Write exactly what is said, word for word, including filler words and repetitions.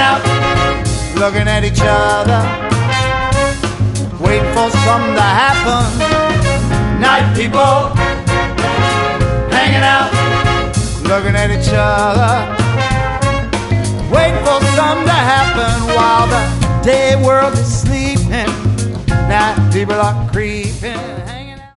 out, looking at each other, waiting for something to happen. Night people, hanging out, looking at each other, waiting for something to happen while the day world is sleeping. Night people are creeping.